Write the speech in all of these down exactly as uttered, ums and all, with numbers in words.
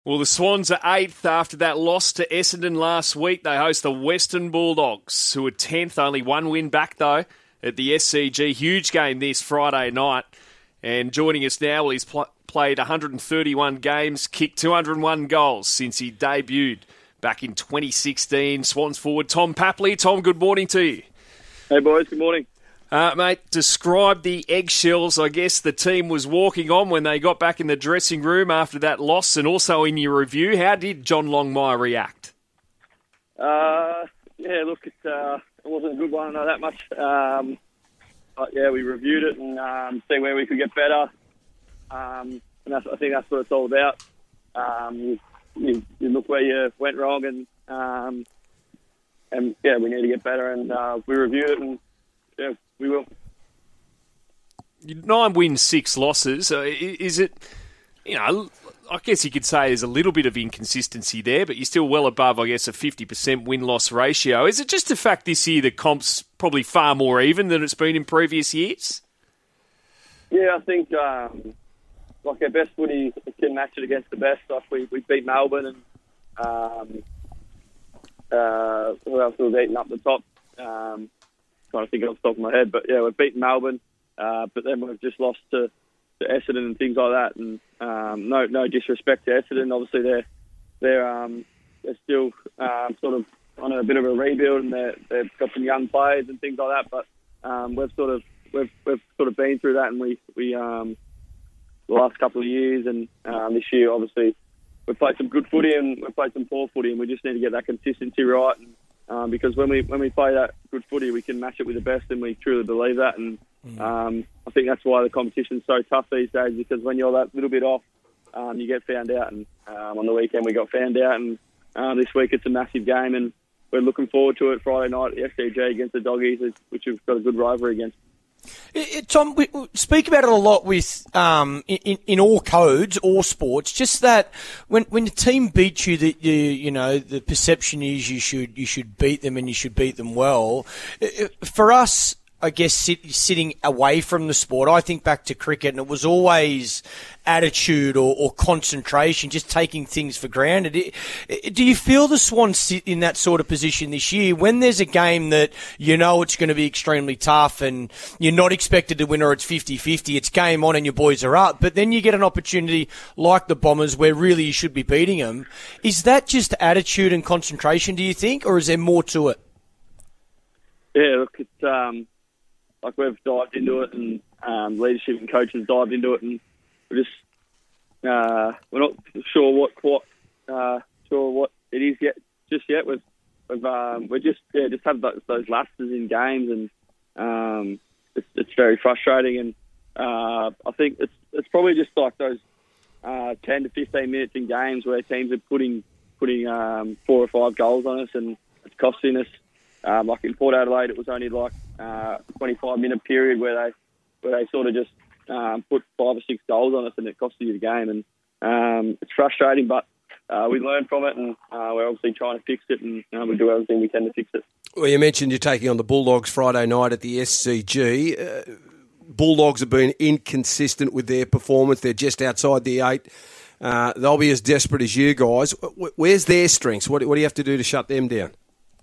Well, the Swans are eighth after that loss to Essendon last week. They host the Western Bulldogs, who are tenth, only one win back, though, at the S C G. Huge game this Friday night. And joining us now, well, he's pl- played one hundred thirty-one games, kicked two hundred one goals since he debuted back in twenty sixteen. Swans forward Tom Papley. Tom, good morning to you. Hey, boys. Good morning. Uh, mate, describe the eggshells I guess the team was walking on when they got back in the dressing room after that loss, and also in your review. How did John Longmire react? Uh, yeah, look, it, uh, it wasn't a good one, I know that much. Um, but, yeah, we reviewed it and um, see where we could get better. Um, and that's, I think that's what it's all about. Um, you, you, you look where you went wrong and, um, and yeah, we need to get better. And uh, we reviewed it and, yeah, we will. Nine wins, six losses. Uh, is it, you know, I guess you could say there's a little bit of inconsistency there, but you're still well above, I guess, a fifty percent win-loss ratio. Is it just the fact this year the comp's probably far more even than it's been in previous years? Yeah, I think, um, like, our best footy can match it against the best. Like, we, we beat Melbourne and um, uh, who else was beating up the top? Um, trying to think off the top of my head, but yeah, we've beaten Melbourne, uh, but then we've just lost to, to Essendon and things like that. And um, no, no disrespect to Essendon. Obviously, they're they're um, they're still um, sort of on a bit of a rebuild, and they're, they've got some young players and things like that. But um, we've sort of we've we've sort of been through that, and we we um, the last couple of years, and um, this year, obviously, we've played some good footy and we've played some poor footy, and we just need to get that consistency right. And, Um, because when we when we play that good footy, we can match it with the best, and we truly believe that. And um, I think that's why the competition's so tough these days, because when you're that little bit off, um, you get found out. And um, on the weekend, we got found out, and uh, this week it's a massive game, and we're looking forward to it Friday night at the S C G against the Doggies, which we've got a good rivalry against. Tom, we speak about it a lot with um, in, in all codes, all sports. Just that when when the team beats you, that you you know the perception is you should you should beat them and you should beat them well. For us, I guess sit, sitting away from the sport, I think back to cricket, and it was always attitude or, or concentration, just taking things for granted. Do you feel the Swans sit in that sort of position this year when there's a game that you know it's going to be extremely tough and you're not expected to win, or it's fifty-fifty, it's game on and your boys are up, but then you get an opportunity like the Bombers where really you should be beating them? Is that just attitude and concentration, do you think, or is there more to it? Yeah, look, it's... Um... Like, we've dived into it, and um, leadership and coaches dived into it, and we're just uh, we're not sure what what uh, sure what it is yet just yet. We've we've um, we just yeah just have those, those lapses in games, and um, it's it's very frustrating. And uh, I think it's it's probably just like those uh, ten to fifteen minutes in games where teams are putting putting um, four or five goals on us, and it's costing us. Um, like in Port Adelaide, it was only like uh, a twenty-five minute period where they where they sort of just um, put five or six goals on us, and it cost you the game. And um, it's frustrating, but uh, we learn from it, and uh, we're obviously trying to fix it, and uh, we do everything we can to fix it. Well, you mentioned you're taking on the Bulldogs Friday night at the S C G. Uh, Bulldogs have been inconsistent with their performance. They're just outside the eight. Uh, they'll be as desperate as you guys. Where's their strengths? What, what do you have to do to shut them down?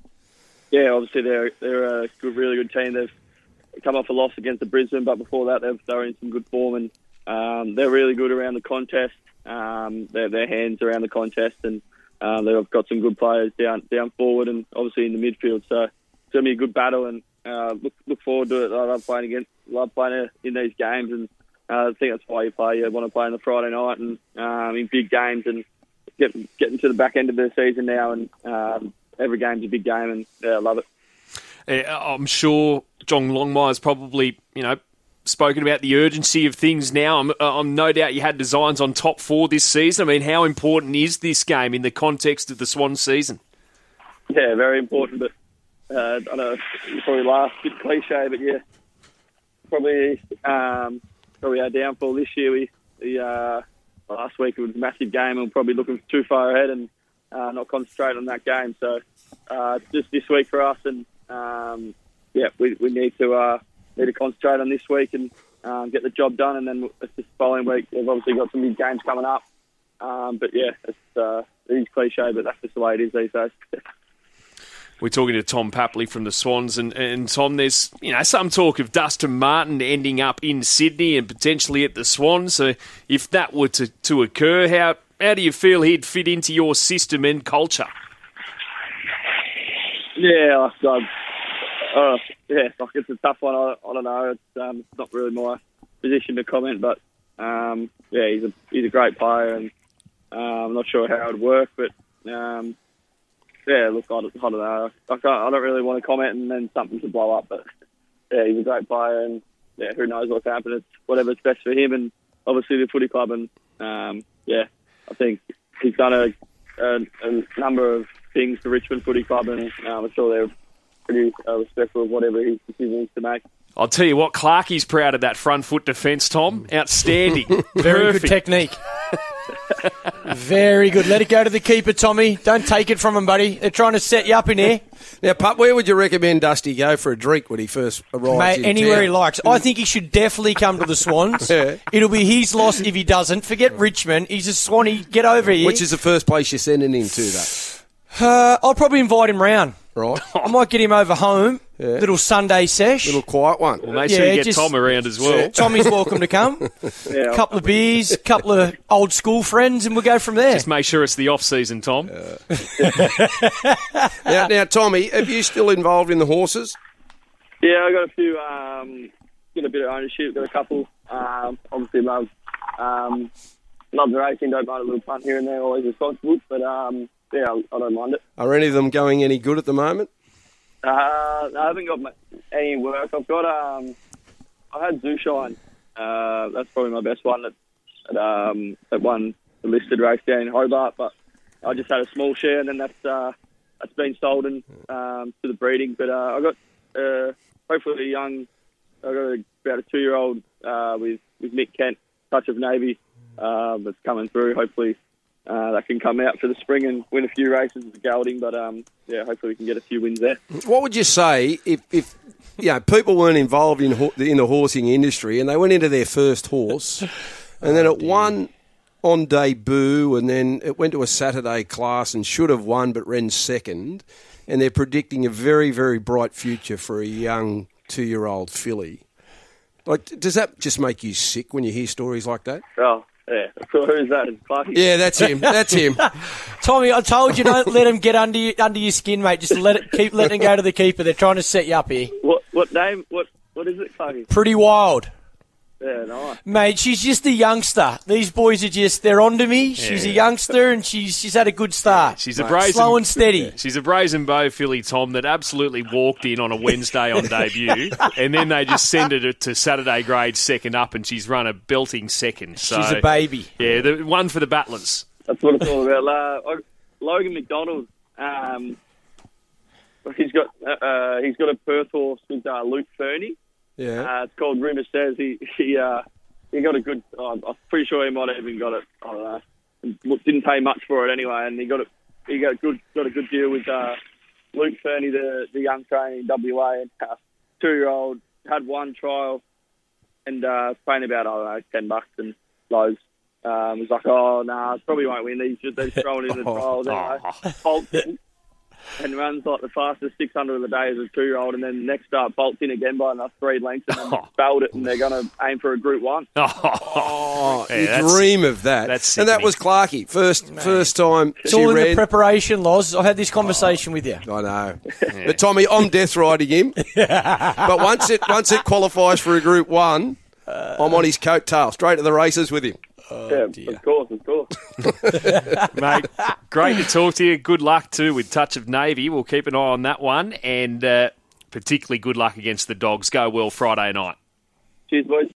Yeah, obviously they're they're a good, really good team. They've come off a loss against the Brisbane, but before that they've, they were in some good form, and um, they're really good around the contest. Um, their their hands around the contest, and um, they've got some good players down down forward, and obviously in the midfield. So it's gonna be a good battle, and uh, look look forward to it. I love playing against, love playing in these games, and uh, I think that's why you play. You want to play on the Friday night and um, in big games, and get, getting to the back end of the season now, and. Um, Every game's a big game, and yeah, I love it. Uh, I'm sure John Longmire's probably, you know, spoken about the urgency of things now. I'm, I'm no doubt you had designs on top four this season. I mean, how important is this game in the context of the Swans season? Yeah, very important, but uh, I know you probably laugh, a bit cliche, but yeah, probably um, probably our downfall this year. We, we uh, last week it was a massive game, and we're probably looking too far ahead and uh, not concentrate on that game. So uh, it's just this week for us, and um, yeah, we we need to uh, need to concentrate on this week and um, get the job done, and then it's this following week we've obviously got some big games coming up. Um, but yeah, it's, uh, it is cliche, but that's just the way it is these days. We're talking to Tom Papley from the Swans, and, and Tom, there's you know some talk of Dustin Martin ending up in Sydney and potentially at the Swans. So if that were to, to occur, how how do you feel he'd fit into your system and culture? Yeah, like, uh, uh, yeah, like it's a tough one. I, I don't know. It's um, not really my position to comment, but um, yeah, he's a he's a great player, and uh, I'm not sure how it would work, but. Um, Yeah, look, I don't, I don't know. I, can't, I don't really want to comment and then something to blow up. But yeah, he's a great player, and yeah, who knows what's happened. It's whatever's best for him, and obviously the footy club. And um, yeah, I think he's done a, a, a number of things for Richmond Footy Club, and um, I'm sure they're pretty uh, respectful of whatever his decision is to make. I'll tell you what, Clarkie's proud of that front foot defence, Tom. Outstanding. Very Perfect. good technique. Very good. Let it go to the keeper, Tommy. Don't take it from him, buddy. They're trying to set you up in here. Now, Pup, where would you recommend Dusty go for a drink when he first arrives Mate, in anywhere town? he likes. I think he should definitely come to the Swans. Yeah. It'll be his loss if he doesn't. Forget Richmond. He's a Swanee. Get over here. Which is the first place you're sending him to, though? Uh, I'll probably invite him round. Right? I might get him over home. Yeah. Little Sunday sesh. Little quiet one. Well, make Yeah, sure you get just- Tom around as well. Tommy's welcome to come. Yeah, A couple of beers, a couple of old school friends, and we'll go from there. Just make sure it's the off-season, Tom. Now, now, Tommy, are you still involved in the horses? Yeah, I got a few. Um, got a bit of ownership. Got a couple. Um, obviously, love um, love the racing. Don't mind a little punt here and there. Always responsible, but um, yeah, I, I don't mind it. Are any of them going any good at the moment? Uh, no, I haven't got my, any work. I've got. Um, I had Zooshine. Uh, that's probably my best one. That at, um, that won the listed race down in Hobart, but I just had a small share, and then that's uh, that's been sold and um, to the breeding. But uh, I got uh, hopefully a young. I got a, about a two-year-old uh, with with Mick Kent, Touch of Navy, uh, that's coming through. Hopefully. Uh, that can come out for the spring and win a few races with gelding, but um, yeah, hopefully we can get a few wins there. What would you say if, if you know, people weren't involved in ho- in the horsing industry and they went into their first horse and then it won on debut and then it went to a Saturday class and should have won but ran second, and they're predicting a very, very bright future for a young two-year-old filly? Like, does that just make you sick when you hear stories like that? Oh, yeah. So who's that? It's Clarky. Yeah, that's him. That's him. Tommy, I told you don't let him get under you, under your skin, mate. Just let it keep letting it go to the keeper. They're trying to set you up here. What what name? What what is it, Clarky? Pretty wild. Yeah, nice. Mate, she's just a youngster. These boys are just, they're on to me. She's a youngster and she's she's had a good start. She's a brazen, Slow and steady. She's a brazen bow filly, Tom, that absolutely walked in on a Wednesday on debut, and then they just send her to Saturday grade second up, and she's run a belting second. So, She's a baby. Yeah, the one for the Battlers. That's what it's all about. Uh, Logan McDonald. Um, he's got uh, uh, he's got a Perth horse with uh, Luke Fernie. Yeah. Uh, it's called Rumour Says. He he uh, he got a good. Uh, I'm pretty sure he might have even got it. I don't know. Didn't pay much for it anyway, and he got it. He got a good got a good deal with uh, Luke Fernie, the the young trainer in W A, and uh, two year old had one trial, and uh, paying about I don't know ten bucks and lows. Um, was like, oh no, nah, probably won't win. He's just they're throwing in the trials anyway. Bolts in and runs like the fastest six hundred of the day as a two year old, and then next up bolts in again by enough three lengths and then spelled it, and they're going to aim for a Group One. Oh, Yeah, you that's- dream of that. that's and that sickening. was Clarkie. First first time It's she all in ran. the preparation, Loz. I had this conversation with you. I know. But Tommy, I'm death riding him. But once it once it qualifies for a Group One, I'm on his coattail, straight to the races with him. yeah, of course, of course. Mate, great to talk to you. Good luck, too, with Touch of Navy. We'll keep an eye on that one. And uh, particularly good luck against the Dogs. Go well Friday night. Cheers, boys.